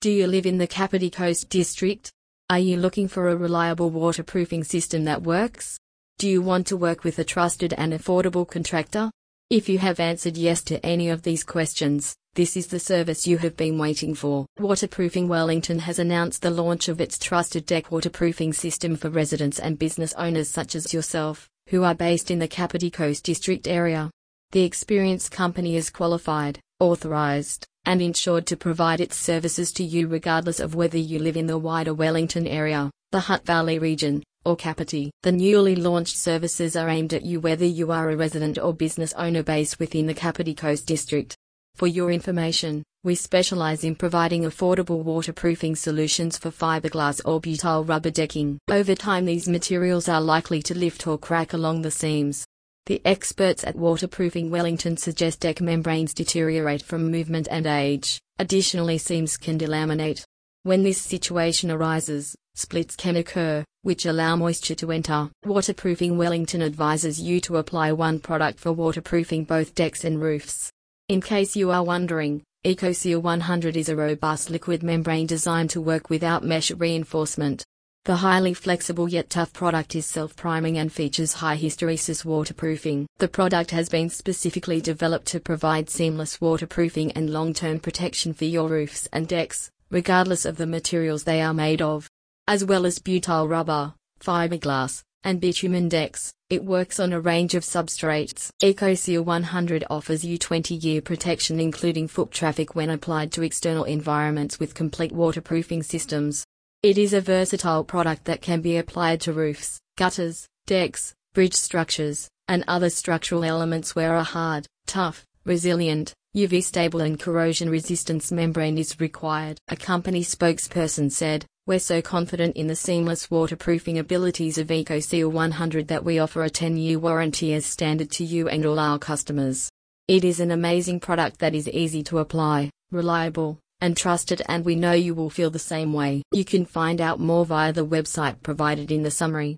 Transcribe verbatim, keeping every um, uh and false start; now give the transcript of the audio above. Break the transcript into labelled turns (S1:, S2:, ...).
S1: Do you live in the Kapiti Coast District? Are you looking for a reliable waterproofing system that works? Do you want to work with a trusted and affordable contractor? If you have answered yes to any of these questions, this is the service you have been waiting for. Waterproofing Wellington has announced the launch of its trusted deck waterproofing system for residents and business owners such as yourself, who are based in the Kapiti Coast District area. The experienced company is qualified, authorized, and insured to provide its services to you regardless of whether you live in the wider Wellington area, the Hutt Valley region, or Kapiti. The newly launched services are aimed at you whether you are a resident or business owner based within the Kapiti Coast District. For your information, we specialize in providing affordable waterproofing solutions for fiberglass or butyl rubber decking. Over time, these materials are likely to lift or crack along the seams. The experts at Waterproofing Wellington suggest deck membranes deteriorate from movement and age. Additionally, seams can delaminate. When this situation arises, splits can occur, which allow moisture to enter. Waterproofing Wellington advises you to apply one product for waterproofing both decks and roofs. In case you are wondering, EcoSeal one hundred is a robust liquid membrane designed to work without mesh reinforcement. The highly flexible yet tough product is self-priming and features high hysteresis waterproofing. The product has been specifically developed to provide seamless waterproofing and long-term protection for your roofs and decks, regardless of the materials they are made of. As well as butyl rubber, fiberglass, and bitumen decks, it works on a range of substrates. EcoSeal one hundred offers you twenty-year protection including foot traffic when applied to external environments with complete waterproofing systems. It is a versatile product that can be applied to roofs, gutters, decks, bridge structures, and other structural elements where a hard, tough, resilient, U V-stable and corrosion resistance membrane is required. A company spokesperson said, "We're so confident in the seamless waterproofing abilities of EcoSeal one hundred that we offer a ten-year warranty as standard to you and all our customers. It is an amazing product that is easy to apply, reliable, and trusted, and we know you will feel the same way." You can find out more via the website provided in the summary.